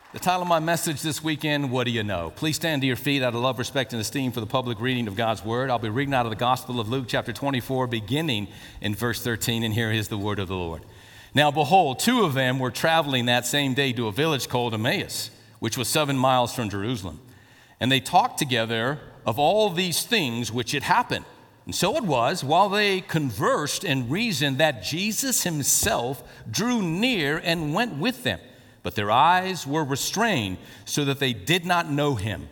The title of my message this weekend, What Do You Know? Please stand to your feet out of love, respect, and esteem for the public reading of God's Word. I'll be reading out of the Gospel of Luke, chapter 24, beginning in verse 13, and here is the word of the Lord. Now behold, two of them were traveling that same day to a village called Emmaus, which was 7 miles from Jerusalem. And they talked together of all these things which had happened. And so it was, while they conversed and reasoned, that Jesus himself drew near and went with them. But their eyes were restrained so that they did not know him.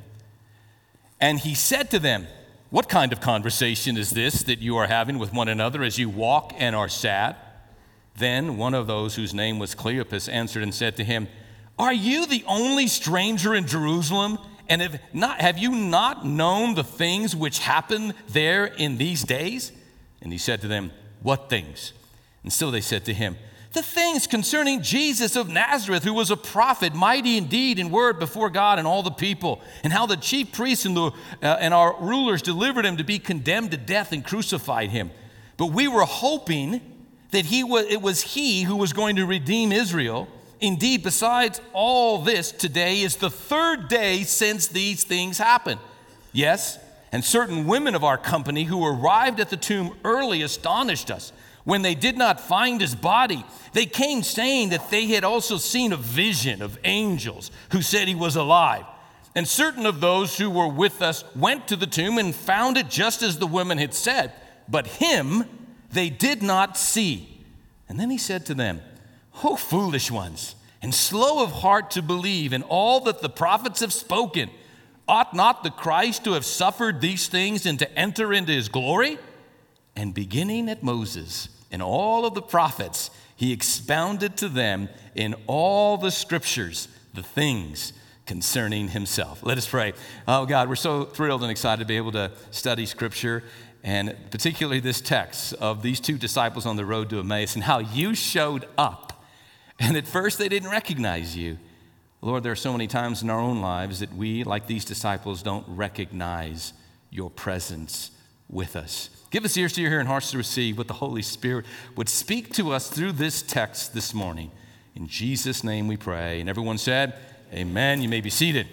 And he said to them, "What kind of conversation is this that you are having with one another as you walk and are sad?" Then one of those whose name was Cleopas answered and said to him, "Are you the only stranger in Jerusalem? And have you not known the things which happen there in these days?" And he said to them, "What things?" And so they said to him, "The things concerning Jesus of Nazareth, who was a prophet, mighty in deed and word before God and all the people, and how the chief priests and our rulers delivered him to be condemned to death and crucified him. But we were hoping that it was he who was going to redeem Israel. Indeed, besides all this, today is the third day since these things happened. Yes, and certain women of our company who arrived at the tomb early astonished us. When they did not find his body, they came saying that they had also seen a vision of angels who said he was alive. And certain of those who were with us went to the tomb and found it just as the women had said, but him they did not see." And then he said to them, "O foolish ones, and slow of heart to believe in all that the prophets have spoken. Ought not the Christ to have suffered these things and to enter into his glory?" And beginning at Moses and all of the prophets, he expounded to them in all the scriptures the things concerning himself. Let us pray. Oh God, we're so thrilled and excited to be able to study scripture, and particularly this text of these two disciples on the road to Emmaus and how you showed up. And at first they didn't recognize you. Lord, there are so many times in our own lives that we, like these disciples, don't recognize your presence with us. Give us ears to hear and hearts to receive what the Holy Spirit would speak to us through this text this morning. In Jesus' name we pray. And everyone said, amen. You may be seated.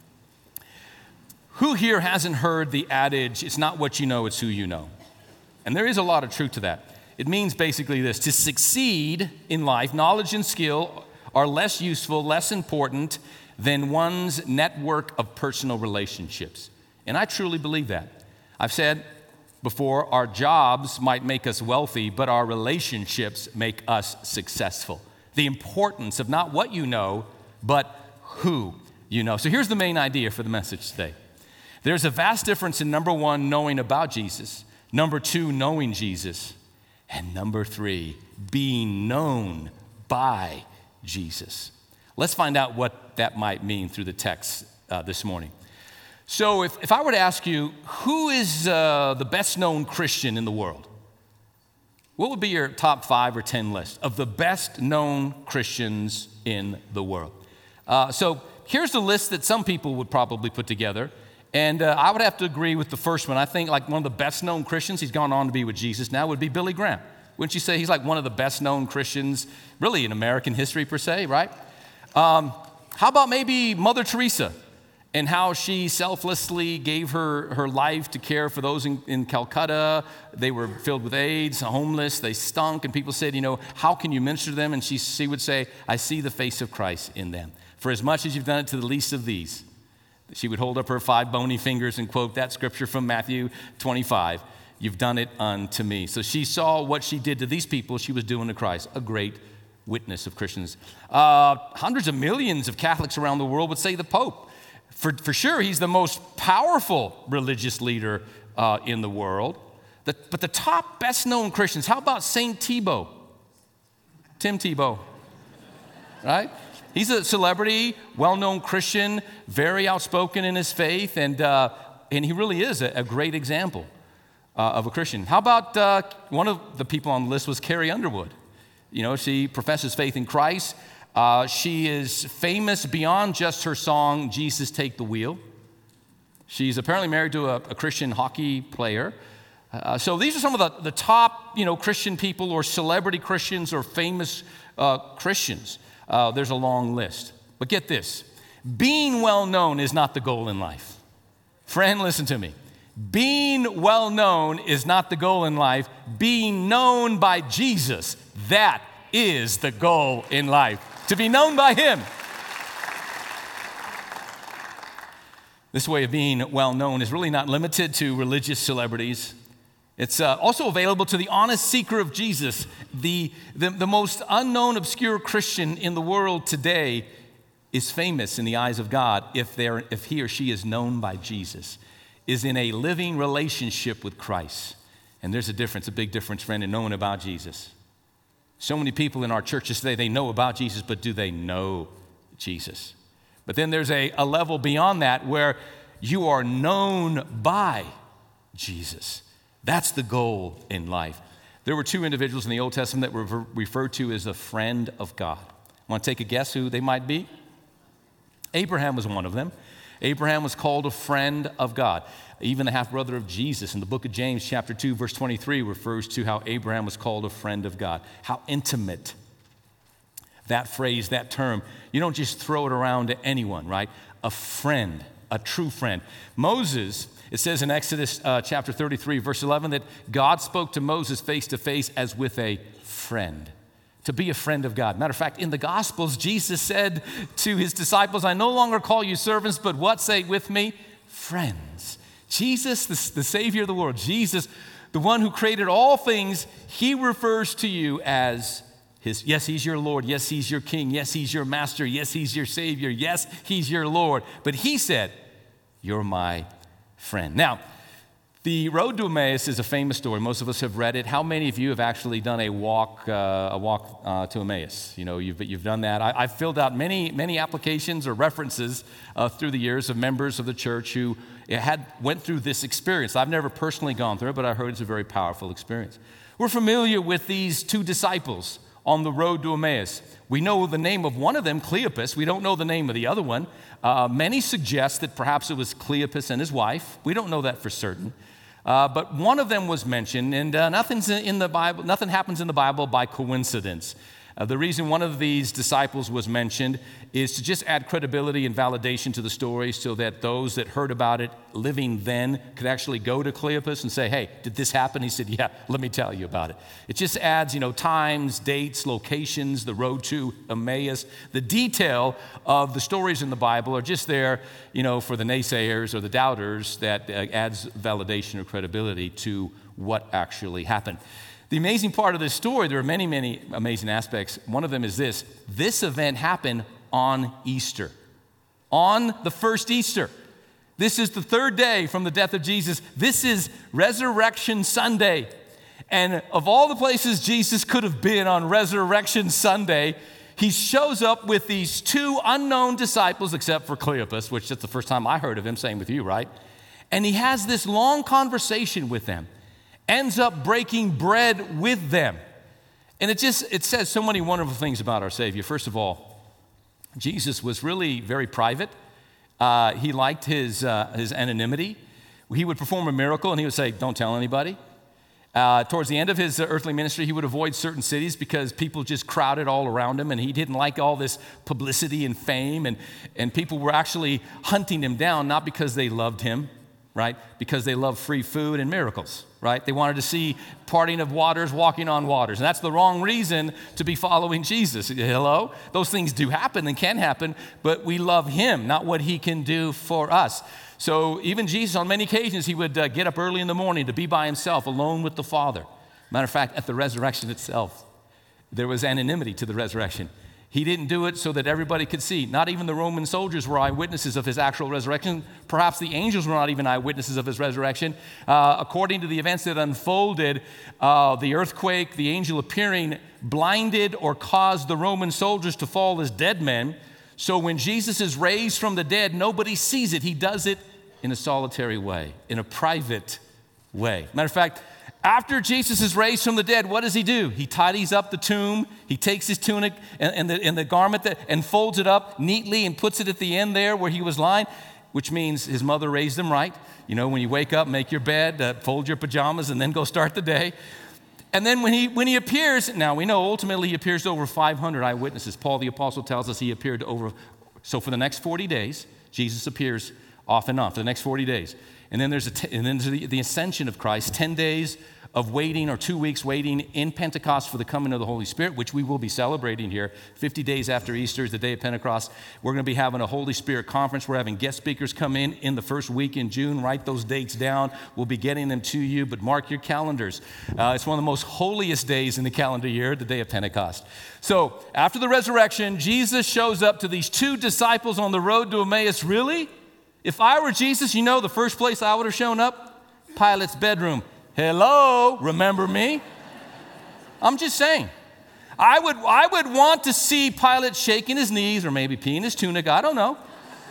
Who here hasn't heard the adage, "It's not what you know, it's who you know"? And there is a lot of truth to that. It means basically this: to succeed in life, knowledge and skill are less useful, less important than one's network of personal relationships. And I truly believe that. I've said before, our jobs might make us wealthy, but our relationships make us successful. The importance of not what you know, but who you know. So here's the main idea for the message today. There's a vast difference in, number one, knowing about Jesus, number two, knowing Jesus, and number three, being known by Jesus. Let's find out what that might mean through the text this morning. So if I were to ask you, who is the best known Christian in the world? What would be your top 5 or 10 list of the best known Christians in the world? So here's the list that some people would probably put together. And I would have to agree with the first one. I think like one of the best known Christians, he's gone on to be with Jesus now, would be Billy Graham. Wouldn't you say he's like one of the best known Christians really in American history per se, right? How about maybe Mother Teresa? And how she selflessly gave her life to care for those in Calcutta. They were filled with AIDS, homeless, they stunk, and people said, how can you minister to them? And she would say, "I see the face of Christ in them. For as much as you've done it to the least of these." She would hold up her 5 bony fingers and quote that scripture from Matthew 25, "You've done it unto me." So she saw what she did to these people, she was doing to Christ, a great witness of Christians. Hundreds of millions of Catholics around the world would say the Pope. For sure, he's the most powerful religious leader in the world. But the top best-known Christians, how about St. Tebow? Tim Tebow, right? He's a celebrity, well-known Christian, very outspoken in his faith, and he really is a great example of a Christian. How about one of the people on the list was Carrie Underwood? She professes faith in Christ. She is famous beyond just her song, "Jesus Take the Wheel." She's apparently married to a Christian hockey player. So these are some of the top, Christian people or celebrity Christians or famous Christians. There's a long list. But get this. Being well known is not the goal in life. Friend, listen to me. Being well known is not the goal in life. Being known by Jesus, that is the goal in life. To be known by him. This way of being well known is really not limited to religious celebrities. It's also available to the honest seeker of Jesus. The most unknown, obscure Christian in the world today is famous in the eyes of God if he or she is known by Jesus, is in a living relationship with Christ. And there's a difference, a big difference, friend, in knowing about Jesus. So many people in our churches today, they know about Jesus, but do they know Jesus? But then there's a level beyond that where you are known by Jesus. That's the goal in life. There were two individuals in the Old Testament that were referred to as a friend of God. Want to take a guess who they might be? Abraham was one of them. Abraham was called a friend of God. Even the half-brother of Jesus in the book of James, chapter 2, verse 23, refers to how Abraham was called a friend of God. How intimate that phrase, that term. You don't just throw it around to anyone, right? A friend, a true friend. Moses, it says in Exodus chapter 33, verse 11, that God spoke to Moses face to face as with a friend. To be a friend of God. Matter of fact, in the Gospels, Jesus said to his disciples, I no longer call you servants, but what? Say it with me? Friends. Jesus, the Savior of the world, Jesus, the one who created all things, he refers to you as his. Yes, he's your Lord. Yes, he's your King. Yes, he's your Master. Yes, he's your Savior. Yes, he's your Lord. But he said, you're my friend. Now, the road to Emmaus is a famous story. Most of us have read it. How many of you have actually done a walk to Emmaus? You know, you've done that. I've filled out many applications or references through the years of members of the church who went through this experience. I've never personally gone through it, but I heard it's a very powerful experience. We're familiar with these two disciples on the road to Emmaus. We know the name of one of them, Cleopas. We don't know the name of the other one. Many suggest that perhaps it was Cleopas and his wife. We don't know that for certain. But one of them was mentioned, and nothing happens in the Bible by coincidence. The reason one of these disciples was mentioned is to just add credibility and validation to the story so that those that heard about it living then could actually go to Cleopas and say, hey, did this happen? He said, yeah, let me tell you about it. It just adds, times, dates, locations, the road to Emmaus. The detail of the stories in the Bible are just there, for the naysayers or the doubters that adds validation or credibility to what actually happened. The amazing part of this story, there are many amazing aspects. One of them is this. This event happened on Easter, on the first Easter. This is the third day from the death of Jesus. This is Resurrection Sunday. And of all the places Jesus could have been on Resurrection Sunday, he shows up with these two unknown disciples, except for Cleopas, which is the first time I heard of him, same with you, right? And he has this long conversation with them. Ends up breaking bread with them. And it says so many wonderful things about our Savior. First of all, Jesus was really very private. He liked his anonymity. He would perform a miracle and he would say, don't tell anybody. Towards the end of his earthly ministry, he would avoid certain cities because people just crowded all around him, and he didn't like all this publicity and fame, and people were actually hunting him down, not because they loved him, right? Because they love free food and miracles, right? They wanted to see parting of waters, walking on waters. And that's the wrong reason to be following Jesus. Hello? Those things do happen and can happen, but we love him, not what he can do for us. So even Jesus, on many occasions, he would get up early in the morning to be by himself, alone with the Father. Matter of fact, at the resurrection itself, there was anonymity to the resurrection. He didn't do it so that everybody could see. Not even the Roman soldiers were eyewitnesses of his actual resurrection. Perhaps the angels were not even eyewitnesses of his resurrection. According to the events that unfolded, the earthquake, the angel appearing, blinded or caused the Roman soldiers to fall as dead men. So when Jesus is raised from the dead, nobody sees it. He does it in a solitary way, in a private way. Matter of fact, after Jesus is raised from the dead, what does he do? He tidies up the tomb. He takes his tunic and the garment and folds it up neatly and puts it at the end there where he was lying, which means his mother raised him right. When you wake up, make your bed, fold your pajamas, and then go start the day. And then when he appears, now we know ultimately he appears to over 500 eyewitnesses. Paul the Apostle tells us he appeared to over So for the next 40 days, Jesus appears off and on for the next 40 days. And then there's the ascension of Christ, 10 days of waiting, or 2 weeks waiting in Pentecost for the coming of the Holy Spirit, which we will be celebrating here. 50 days after Easter is the day of Pentecost. We're going to be having a Holy Spirit conference. We're having guest speakers come in the first week in June. Write those dates down. We'll be getting them to you, but mark your calendars. It's one of the most holiest days in the calendar year, the day of Pentecost. So after the resurrection, Jesus shows up to these 2 disciples on the road to Emmaus. Really? If I were Jesus, you know the first place I would have shown up? Pilate's bedroom. Hello, remember me? I'm just saying. I would want to see Pilate shaking his knees or maybe peeing his tunic. I don't know.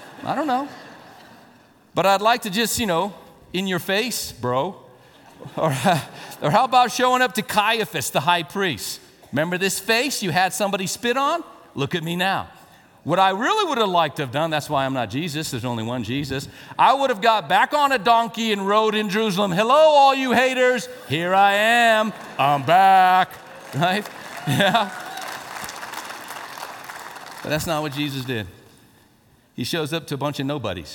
But I'd like to just, in your face, bro. Or how about showing up to Caiaphas, the high priest? Remember this face you had somebody spit on? Look at me now. What I really would have liked to have done, that's why I'm not Jesus, there's only one Jesus, I would have got back on a donkey and rode in Jerusalem. Hello, all you haters. Here I am. I'm back. Right? Yeah. But that's not what Jesus did. He shows up to a bunch of nobodies.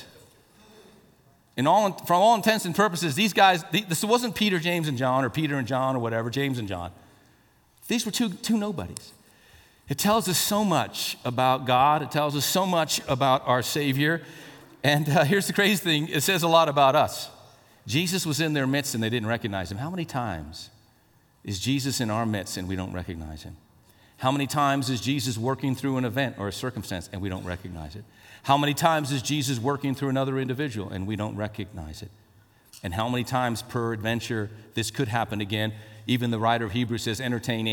From all intents and purposes, these guys, this wasn't Peter, James, and John, or Peter and John, or whatever, James and John. These were two nobodies. It tells us so much about God. It tells us so much about our Savior. And here's the crazy thing. It says a lot about us. Jesus was in their midst and they didn't recognize him. How many times is Jesus in our midst and we don't recognize him? How many times is Jesus working through an event or a circumstance and we don't recognize it? How many times is Jesus working through another individual and we don't recognize it? And how many times per adventure this could happen again? Even the writer of Hebrews says, entertain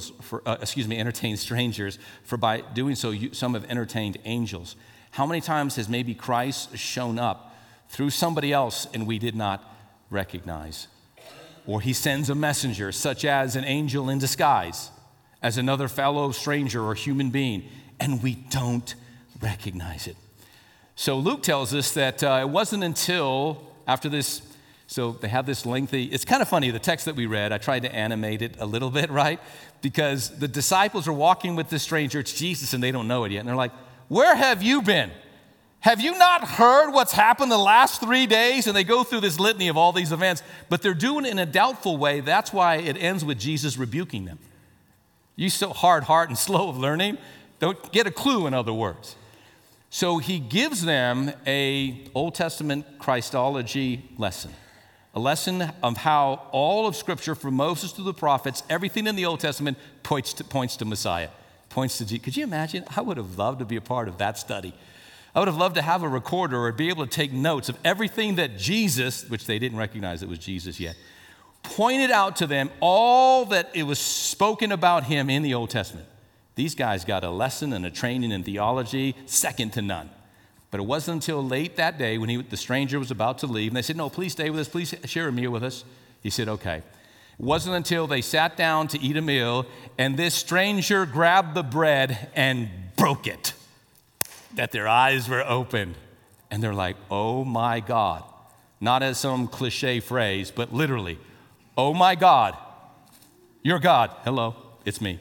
strangers, for by doing so, some have entertained angels. How many times has maybe Christ shown up through somebody else and we did not recognize? Or he sends a messenger, such as an angel in disguise, as another fellow stranger or human being, and we don't recognize it. So Luke tells us that it wasn't until after this. So they have this lengthy, it's kind of funny, the text that we read, I tried to animate it a little bit, right? Because the disciples are walking with this stranger, it's Jesus, and they don't know it yet. And they're like, where have you been? Have you not heard what's happened the last 3 days? And they go through this litany of all these events, but they're doing it in a doubtful way. That's why it ends with Jesus rebuking them. You so hard heart and slow of learning, don't get a clue, in other words. So he gives them a Old Testament Christology lesson. A lesson of how all of Scripture, from Moses to the prophets, everything in the Old Testament points to Messiah, points to Jesus. Could you imagine? I would have loved to be a part of that study. I would have loved to have a recorder or be able to take notes of everything that Jesus, which they didn't recognize it was Jesus yet, pointed out to them, all that it was spoken about him in the Old Testament. These guys got a lesson and a training in theology second to none. But it wasn't until late that day when the stranger was about to leave, and they said, no, please stay with us, please share a meal with us. He said, okay. It wasn't until they sat down to eat a meal, and this stranger grabbed the bread and broke it, that their eyes were opened. And they're like, oh my God. Not as some cliche phrase, but literally, oh my God, you're God. Hello, it's me.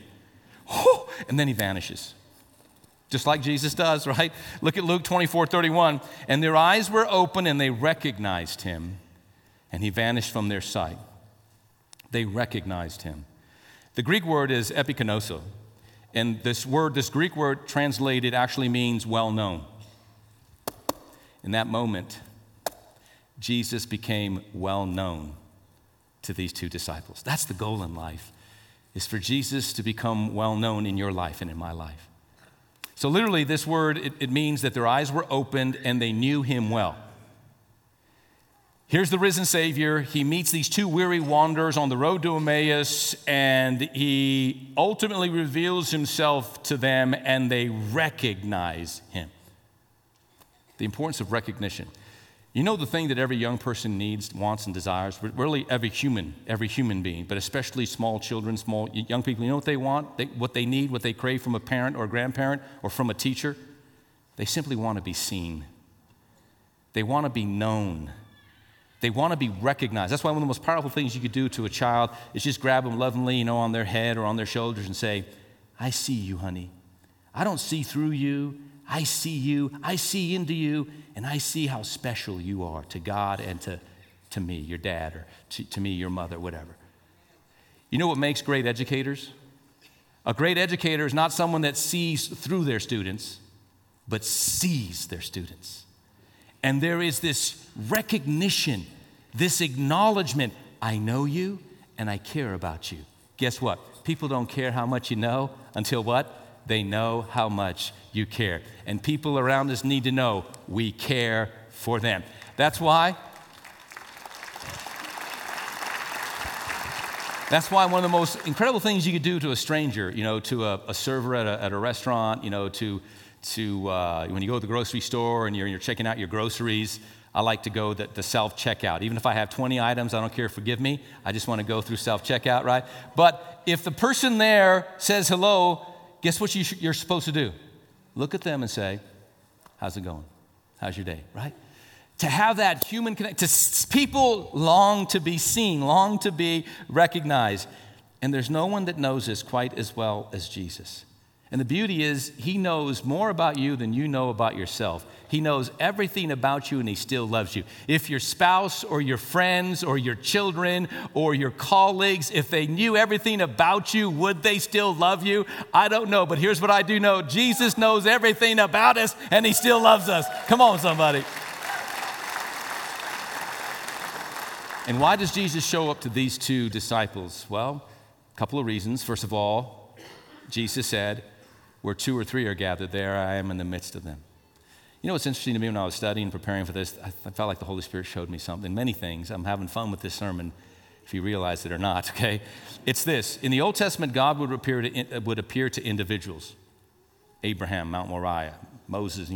And then he vanishes. Just like Jesus does, right? Look at Luke 24:31. And their eyes were open and they recognized him, and he vanished from their sight. They recognized him. The Greek word is epikonoso. And this Greek word translated actually means well known. In that moment, Jesus became well known to these 2 disciples. That's the goal in life, is for Jesus to become well known in your life and in my life. So literally, this word, it means that their eyes were opened and they knew him well. Here's the risen Savior. He meets these 2 weary wanderers on the road to Emmaus, and he ultimately reveals himself to them, and they recognize him. The importance of recognition. You know the thing that every young person needs, wants, and desires? Really every human being, but especially small children, small young people. You know what they want? What they need, what they crave from a parent or a grandparent or from a teacher? They simply want to be seen. They want to be known. They want to be recognized. That's why one of the most powerful things you could do to a child is just grab them lovingly, on their head or on their shoulders and say, I see you, honey. I don't see through you. I see you, I see into you, and I see how special you are to God and to me, your dad, or to me, your mother, whatever. You know what makes great educators? A great educator is not someone that sees through their students, but sees their students. And there is this recognition, this acknowledgement, I know you and I care about you. Guess what? People don't care how much you know until what? They know how much you care. And people around us need to know we care for them. That's why one of the most incredible things you could do to a stranger, to a server at a restaurant, to when you go to the grocery store and you're checking out your groceries, I like to go the self-checkout. Even if I have 20 items, I don't care, forgive me. I just want to go through self-checkout, right? But if the person there says hello, guess what you're supposed to do? Look at them and say, how's it going? How's your day, right? To have that human connection, people long to be seen, long to be recognized. And there's no one that knows this quite as well as Jesus. And the beauty is, he knows more about you than you know about yourself. He knows everything about you, and he still loves you. If your spouse or your friends or your children or your colleagues, if they knew everything about you, would they still love you? I don't know, but here's what I do know. Jesus knows everything about us, and he still loves us. Come on, somebody. And why does Jesus show up to these two disciples? Well, a couple of reasons. First of all, Jesus said, where 2 or 3 are gathered, there I am in the midst of them. You know what's interesting to me when I was studying and preparing for this? I felt like the Holy Spirit showed me something, many things. I'm having fun with this sermon, if you realize it or not, okay? It's this. In the Old Testament, God would appear to individuals. Abraham, Mount Moriah, Moses,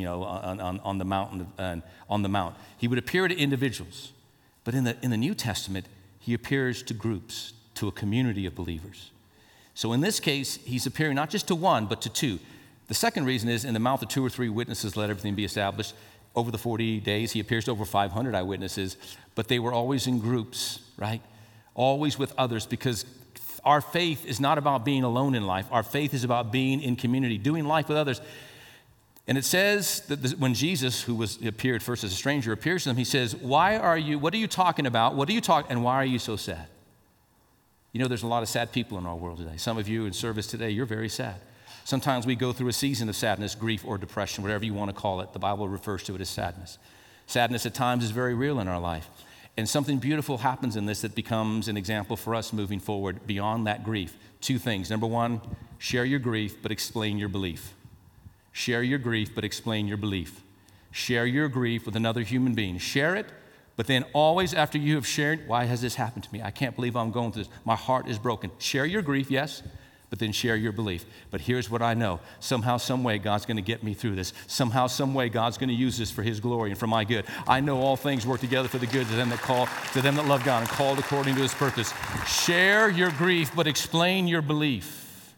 on the mountain, on the mount. He would appear to individuals. But in the New Testament, he appears to groups, to a community of believers. So in this case, he's appearing not just to one, but to 2. The second reason is, in the mouth of 2 or 3 witnesses, let everything be established. Over the 40 days, he appears to over 500 eyewitnesses, but they were always in groups, right? Always with others, because our faith is not about being alone in life. Our faith is about being in community, doing life with others. And it says that when Jesus, who appeared first as a stranger, appears to them, he says, what are you talking about? And why are you so sad? There's a lot of sad people in our world today. Some of you in service today, you're very sad. Sometimes we go through a season of sadness, grief, or depression, whatever you want to call it. The Bible refers to it as sadness. Sadness at times is very real in our life. And something beautiful happens in this that becomes an example for us moving forward beyond that grief. 2 things. Number 1, share your grief, but explain your belief. Share your grief, but explain your belief. Share your grief with another human being. Share it, but then always after you have shared, why has this happened to me? I can't believe I'm going through this. My heart is broken. Share your grief, yes, but then share your belief. But here's what I know. Somehow, some way, God's going to get me through this. Somehow, some way, God's going to use this for his glory and for my good. I know all things work together for the good to them that love God and called according to his purpose. Share your grief, but explain your belief.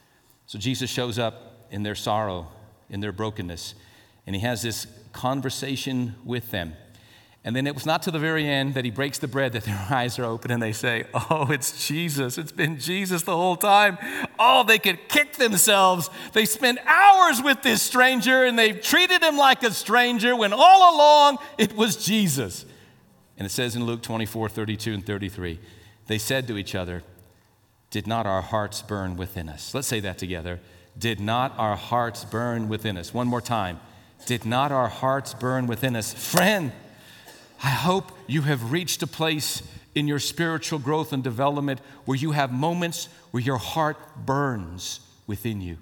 So Jesus shows up in their sorrow, in their brokenness, and he has this conversation with them. And then it was not to the very end that he breaks the bread that their eyes are open and they say, oh, it's Jesus. It's been Jesus the whole time. Oh, they could kick themselves. They spent hours with this stranger and they treated him like a stranger when all along it was Jesus. And it says in Luke 24, 32 and 33, they said to each other, did not our hearts burn within us? Let's say that together. Did not our hearts burn within us? One more time. Did not our hearts burn within us? Friend, I hope you have reached a place in your spiritual growth and development where you have moments where your heart burns within you.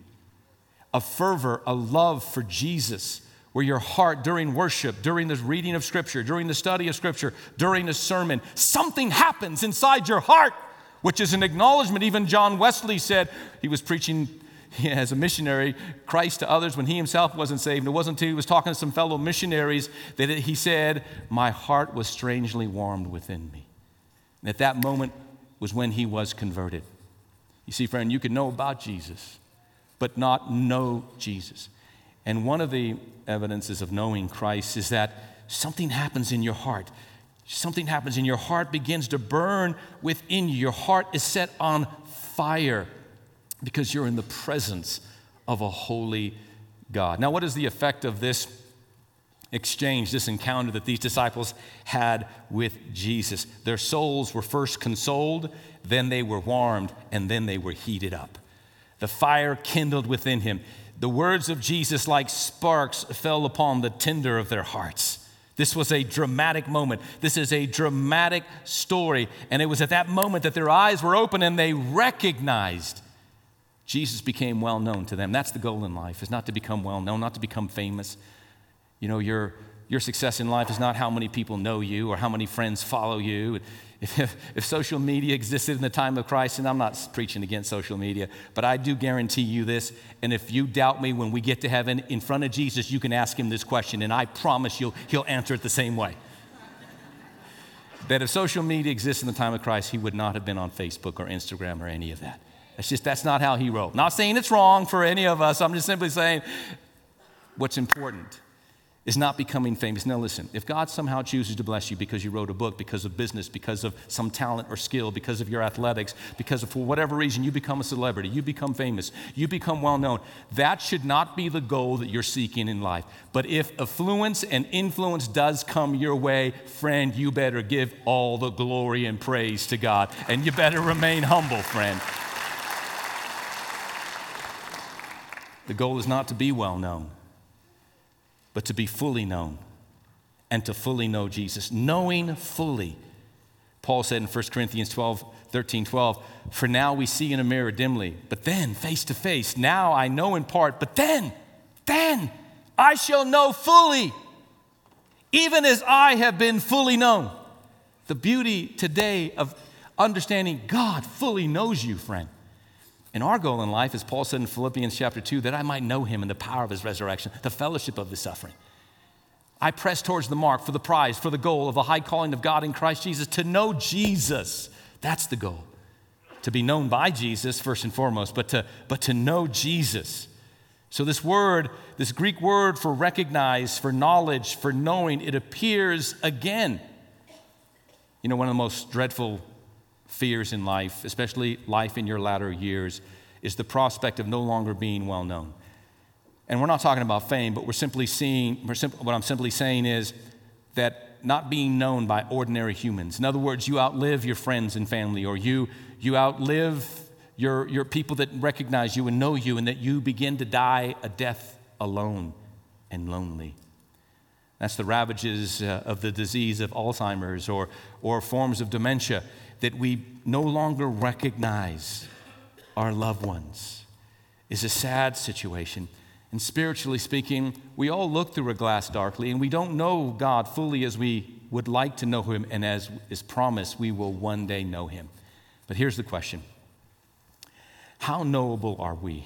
A fervor, a love for Jesus, where your heart during worship, during the reading of Scripture, during the study of Scripture, during the sermon, something happens inside your heart, which is an acknowledgement. Even John Wesley said, he was preaching as a missionary, Christ to others when he himself wasn't saved. It wasn't until he was talking to some fellow missionaries that he said, my heart was strangely warmed within me. And at that moment was when he was converted. You see, friend, you can know about Jesus, but not know Jesus. And one of the evidences of knowing Christ is that something happens in your heart. Something happens and your heart begins to burn within you. Your heart is set on fire, because you're in the presence of a holy God. Now, what is the effect of this exchange, this encounter that these disciples had with Jesus? Their souls were first consoled, then they were warmed, and then they were heated up. The fire kindled within him. The words of Jesus, like sparks, fell upon the tinder of their hearts. This was a dramatic moment. This is a dramatic story. And it was at that moment that their eyes were open and they recognized Jesus became well known to them. That's the goal in life, is not to become well known, not to become famous. You know, your success in life is not how many people know you or how many friends follow you. If social media existed in the time of Christ, and I'm not preaching against social media, but I do guarantee you this, and if you doubt me, when we get to heaven in front of Jesus, you can ask him this question, and I promise he'll answer it the same way. That if social media exists in the time of Christ, he would not have been on Facebook or Instagram or any of that. That's not how he rolled. Not saying it's wrong for any of us. I'm just simply saying what's important is not becoming famous. Now listen, if God somehow chooses to bless you because you wrote a book, because of business, because of some talent or skill, because of your athletics, because of for whatever reason you become a celebrity, you become famous, you become well known, that should not be the goal that you're seeking in life. But if affluence and influence does come your way, friend, you better give all the glory and praise to God, and you better remain humble, friend. The goal is not to be well known, but to be fully known and to fully know Jesus. Knowing fully. Paul said in 1 Corinthians 13:12, for now we see in a mirror dimly, but then face to face. Now I know in part, but then I shall know fully, even as I have been fully known. The beauty today of understanding God fully knows you, friend. And our goal in life, as Paul said in Philippians chapter 2, that I might know him in the power of his resurrection, the fellowship of his suffering. I press towards the mark for the prize, for the goal of the high calling of God in Christ Jesus, to know Jesus. That's the goal. To be known by Jesus first and foremost, but to know Jesus. So this word, this Greek word for recognize, for knowledge, for knowing, it appears again. You know, one of the most dreadful fears in life, especially life in your latter years, is the prospect of no longer being well known. And we're not talking about fame, but what I'm simply saying is that not being known by ordinary humans. In other words, you outlive your friends and family, or you outlive your people that recognize you and know you, and that you begin to die a death alone and lonely. That's the ravages of the disease of Alzheimer's or forms of dementia, that we no longer recognize our loved ones. Is a sad situation. And spiritually speaking, we all look through a glass darkly, and we don't know God fully as we would like to know him, and as is promised, we will one day know him. But here's the question. How knowable are we?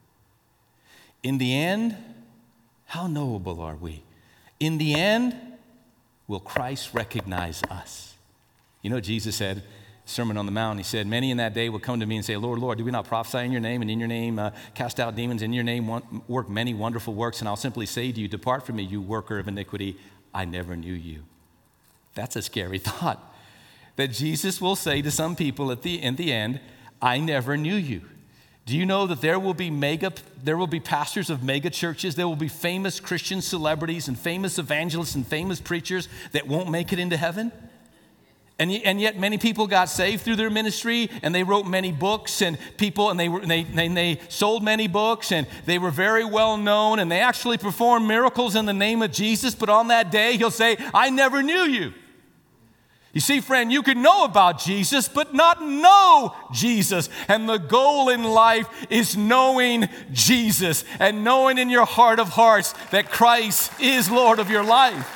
In the end, how knowable are we? In the end, will Christ recognize us? You know, Jesus said, Sermon on the Mount, he said, many in that day will come to me and say, Lord, Lord, did we not prophesy in your name, and in your name cast out demons, in your name work many wonderful works? And I'll simply say to you, depart from me, you worker of iniquity, I never knew you. That's a scary thought, that Jesus will say to some people in the end, I never knew you. Do you know that there will be pastors of mega churches, there will be famous Christian celebrities and famous evangelists and famous preachers that won't make it into heaven? And yet many people got saved through their ministry, and they wrote many books, and they sold many books, and they were very well known, and they actually performed miracles in the name of Jesus. But on that day, he'll say, I never knew you. You see, friend, you can know about Jesus, but not know Jesus. And the goal in life is knowing Jesus and knowing in your heart of hearts that Christ is Lord of your life.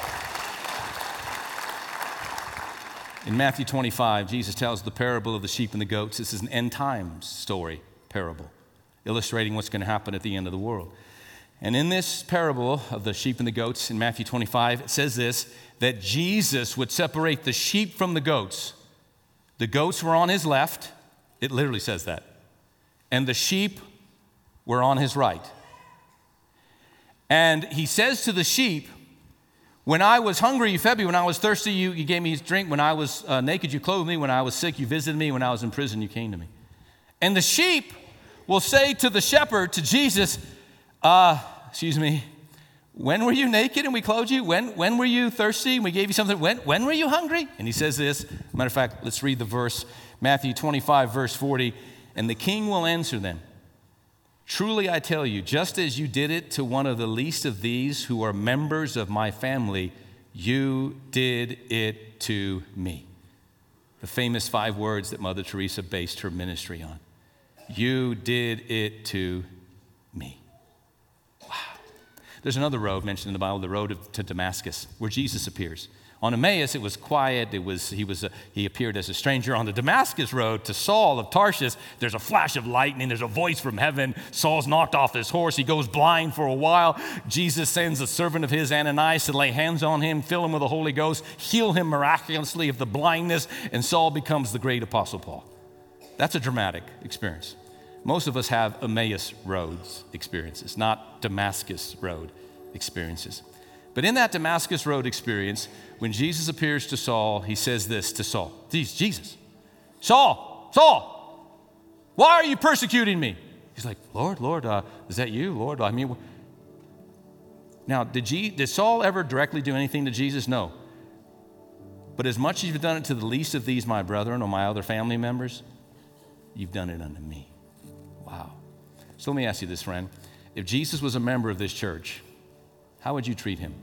In Matthew 25, Jesus tells the parable of the sheep and the goats. This is an end times story, parable, illustrating what's going to happen at the end of the world. And in this parable of the sheep and the goats in Matthew 25, it says this, that Jesus would separate the sheep from the goats. The goats were on his left. It literally says that. And the sheep were on his right. And he says to the sheep, when I was hungry, you fed me. When I was thirsty, you gave me drink. When I was naked, you clothed me. When I was sick, you visited me. When I was in prison, you came to me. And the sheep will say to the shepherd, to Jesus, when were you naked and we clothed you? When were you thirsty and we gave you something? When were you hungry? And he says this. Matter of fact, let's read the verse, Matthew 25, verse 40. And the king will answer them, truly I tell you, just as you did it to one of the least of these who are members of my family, you did it to me. The famous 5 words that Mother Teresa based her ministry on. You did it to me. Wow. There's another road mentioned in the Bible, the road to Damascus, where Jesus appears. On Emmaus, it was quiet. He appeared as a stranger. On the Damascus road to Saul of Tarshish, there's a flash of lightning. There's a voice from heaven. Saul's knocked off his horse. He goes blind for a while. Jesus sends a servant of his, Ananias, to lay hands on him, fill him with the Holy Ghost, heal him miraculously of the blindness, and Saul becomes the great Apostle Paul. That's a dramatic experience. Most of us have Emmaus roads experiences, not Damascus road experiences. But in that Damascus road experience, when Jesus appears to Saul, he says this to Saul. Jesus, Saul, why are you persecuting me? He's like, Lord, is that you, Lord? Now, did Saul ever directly do anything to Jesus? No. But as much as you've done it to the least of these, my brethren, or my other family members, you've done it unto me. Wow. So let me ask you this, friend. If Jesus was a member of this church, how would you treat him?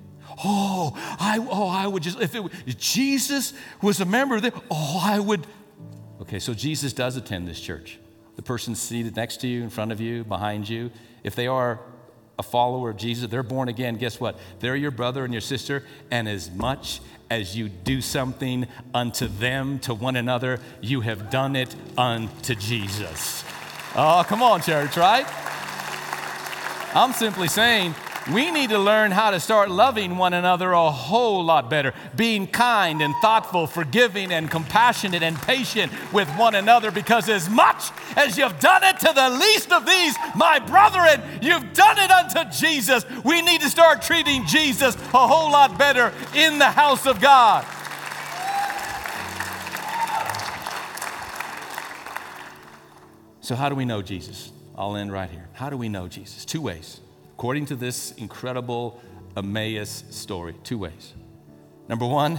I would just, if Jesus was a member of this, I would. Okay, so Jesus does attend this church. The person seated next to you, in front of you, behind you, if they are a follower of Jesus, they're born again, guess what? They're your brother and your sister, and as much as you do something unto them, to one another, you have done it unto Jesus. Oh, come on, church, right? I'm simply saying, we need to learn how to start loving one another a whole lot better, being kind and thoughtful, forgiving and compassionate and patient with one another, because as much as you've done it to the least of these, my brethren, you've done it unto Jesus. We need to start treating Jesus a whole lot better in the house of God. So how do we know Jesus? I'll end right here. How do we know Jesus? 2 ways. According to this incredible Emmaus story, 2 ways. Number 1,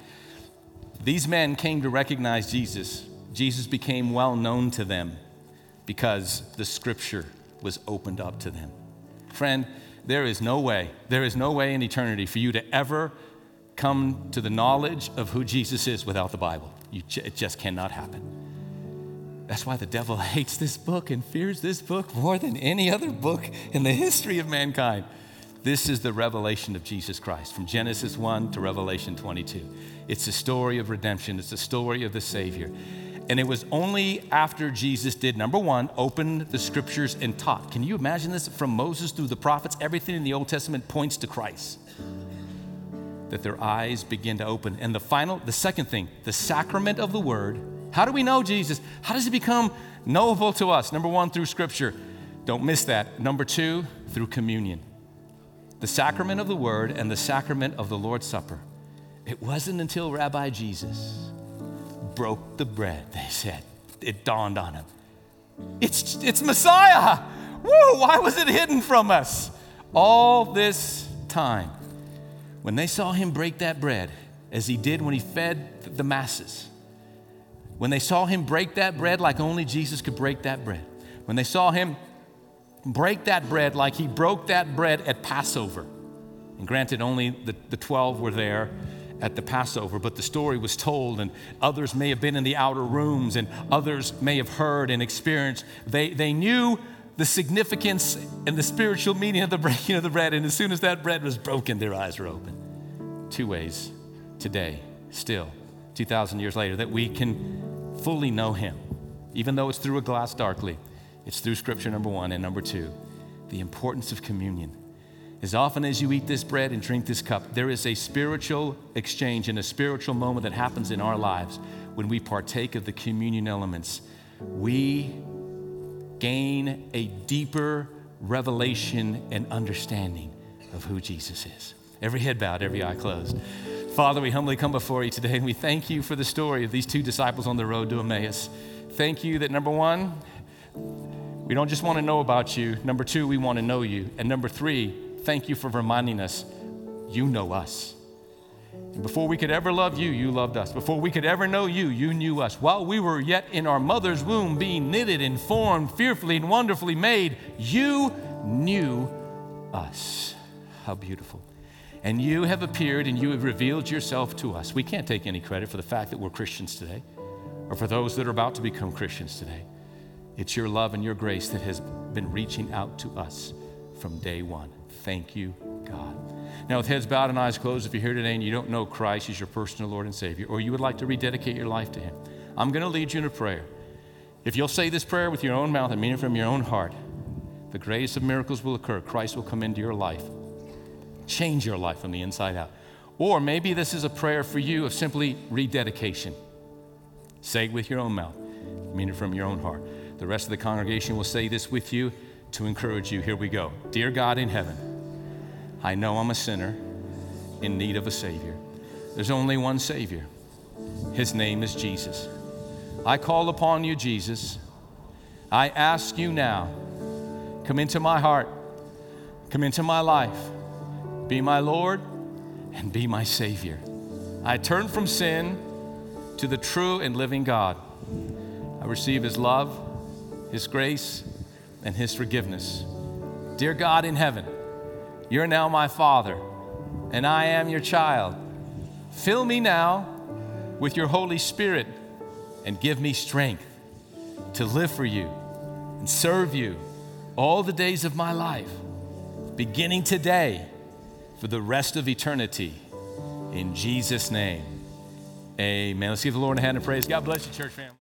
these men came to recognize Jesus. Jesus became well known to them because the scripture was opened up to them. Friend, there is no way in eternity for you to ever come to the knowledge of who Jesus is without the Bible. It just cannot happen. That's why the devil hates this book and fears this book more than any other book in the history of mankind. This is the revelation of Jesus Christ, from Genesis 1 to Revelation 22. It's a story of redemption. It's a story of the Savior. And it was only after Jesus did, number 1, open the scriptures and taught. Can you imagine this? From Moses through the prophets, everything in the Old Testament points to Christ. That their eyes begin to open. And the second thing, the sacrament of the word. How do we know Jesus? How does he become knowable to us? Number 1, through scripture. Don't miss that. Number 2, through communion. The sacrament of the word and the sacrament of the Lord's Supper. It wasn't until Rabbi Jesus broke the bread, they said, it dawned on him. It's Messiah. Whoa, why was it hidden from us all this time? When they saw him break that bread, as he did when he fed the masses, when they saw him break that bread like only Jesus could break that bread, when they saw him break that bread like he broke that bread at Passover, and granted only the 12 were there at the Passover, but the story was told, and others may have been in the outer rooms, and others may have heard and experienced. They knew the significance and the spiritual meaning of the breaking of the bread, and as soon as that bread was broken, their eyes were open. 2 ways today, still, 2,000 years later, that we can fully know him, even though it's through a glass darkly. It's through scripture, number 1, and number 2, the importance of communion. As often as you eat this bread and drink this cup, there is a spiritual exchange and a spiritual moment that happens in our lives when we partake of the communion elements. We gain a deeper revelation and understanding of who Jesus is. Every head bowed, every eye closed. Father, we humbly come before you today, and we thank you for the story of these 2 disciples on the road to Emmaus. Thank you that, number 1, we don't just want to know about you. Number 2, we want to know you. And number 3, thank you for reminding us you know us. And before we could ever love you, you loved us. Before we could ever know you, you knew us. While we were yet in our mother's womb, being knitted and formed, fearfully and wonderfully made, you knew us. How beautiful. And you have appeared and you have revealed yourself to us. We can't take any credit for the fact that we're Christians today or for those that are about to become Christians today. It's your love and your grace that has been reaching out to us from day one. Thank you, God. Now, with heads bowed and eyes closed, if you're here today and you don't know Christ as your personal Lord and Savior, or you would like to rededicate your life to Him, I'm going to lead you in a prayer. If you'll say this prayer with your own mouth and mean it from your own heart, the greatest of miracles will occur. Christ will come into your life, change your life from the inside out. Or maybe this is a prayer for you of simply rededication. Say it with your own mouth, mean it from your own heart. The rest of the congregation will say this with you to encourage you. Here we go. Dear God in heaven, I know I'm a sinner in need of a Savior. There's only one Savior. His name is Jesus. I call upon you, Jesus. I ask you now, come into my heart, come into my life, be my Lord and be my Savior. I turn from sin to the true and living God. I receive His love, His grace, and His forgiveness. Dear God in heaven, you're now my Father, and I am your child. Fill me now with your Holy Spirit and give me strength to live for you and serve you all the days of my life, beginning today for the rest of eternity. In Jesus' name, amen. Let's give the Lord a hand of praise. God bless you, church family.